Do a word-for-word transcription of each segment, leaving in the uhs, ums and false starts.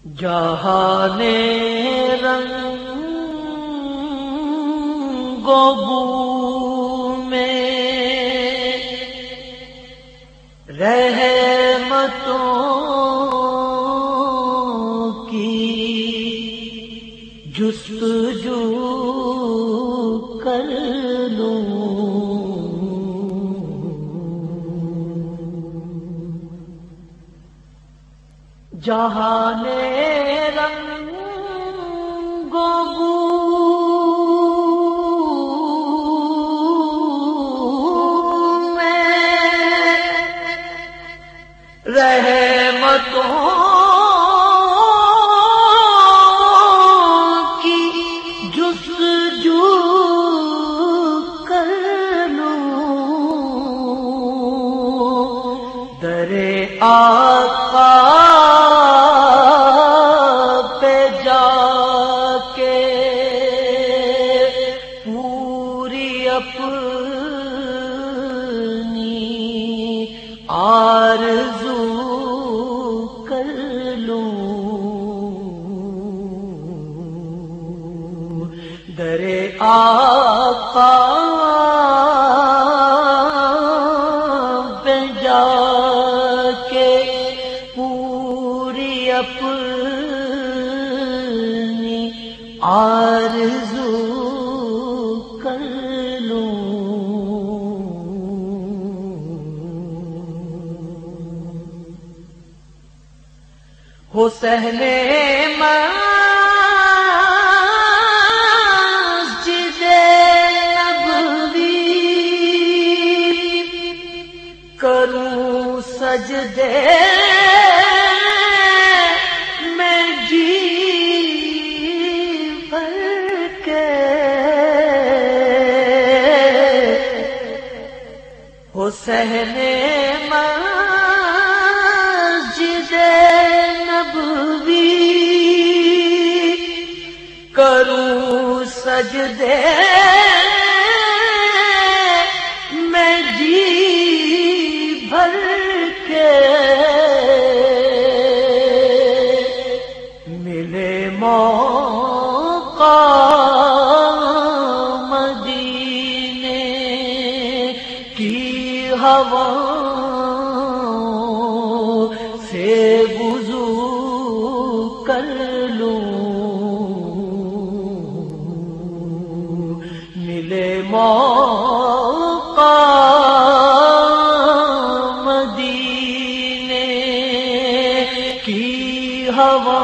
جہان رنگ و بو میں رحمتوں کی جستجو کر لوں، جہان رنگ و بو میں رحمتوں کی جستجو کر لوں، در آقا آرزو کر لوں، در آقا پہ جا کے پوری اپنی آرزو کر لوں، حسین مسجد نبوی کروں سجدے میں جی بھر کے، حسین کروں سجدے میں جی بھر کے، ملے موقع مدینے کی ہوا سے وضو کر لوں، ملے موقع مدینے کی ہوا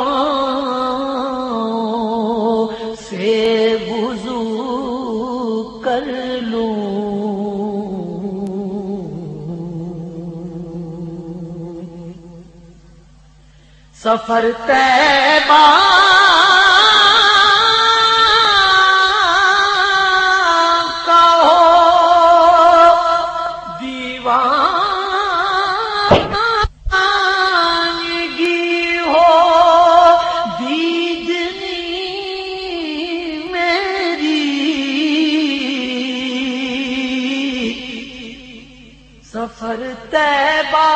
سے وضو کر لوں، سفر طیبہ سفر طیبہ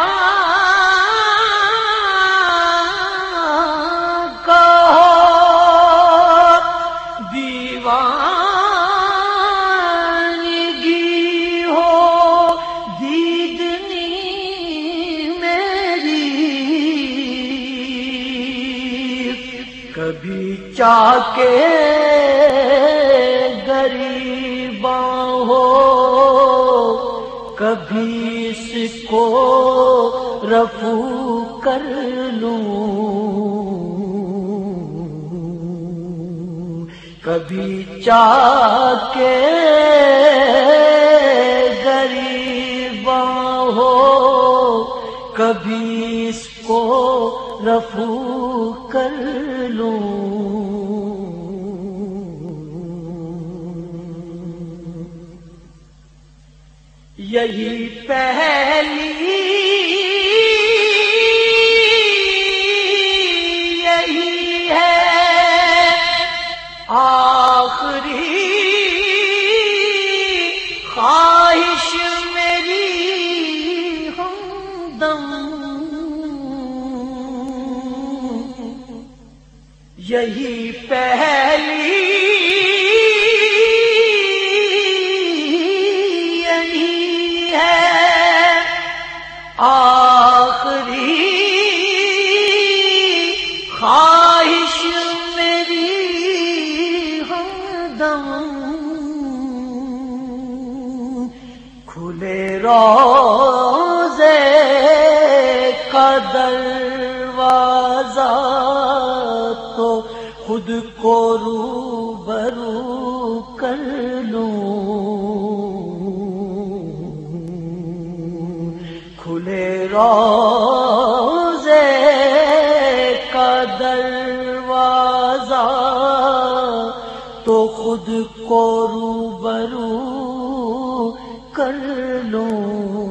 کا ہو دیوانگی ہو دیدنی میری، کبھی چاہ کے غریباں ہو، کبھی اس کو رفو کر لوں، کبھی چاہ کے غریباں ہو، کبھی اس کو رفو کر لوں، یہی پہلی یہی ہے آخری خواہش میری ہمدم یہی پہلی یہی ہے آخری خواہش میری ہردم کھلے روزے کا دروازہ تو خود کو روبرو کر لوں، کھلے روزے کا دروازہ تو خود کو روبرو کر لوں،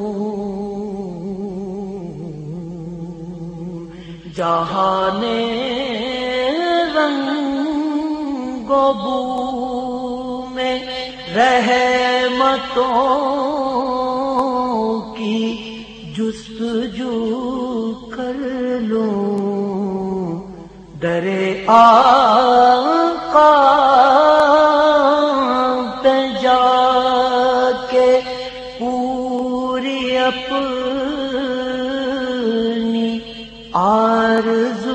جہان رنگ و بو میں رحمتوں کی جستجو کر لوں، درے آقا پہ جا کے پوری اپنی آرزو